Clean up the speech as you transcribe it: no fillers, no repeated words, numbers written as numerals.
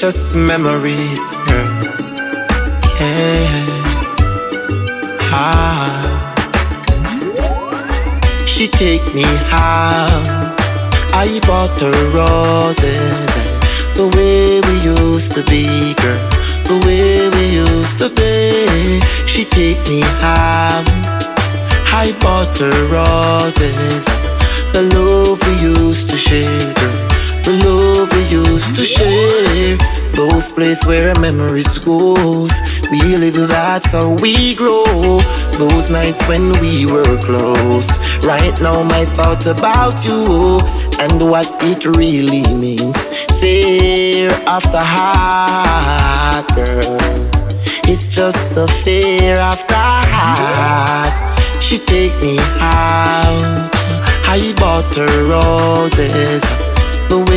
Just memories, girl. Yeah. She take me out. I bought her roses. The way we used to be, girl. The way we used to be. She take me out. I bought her roses. The love we used to share, girl. The love we used to share. Those places where memories goes. We live, that's how we grow. Those nights when we were close. Right now my thoughts about you and what it really means. Fear of the heart, girl. It's just the fear of the heart. She take me out. I bought her roses. The way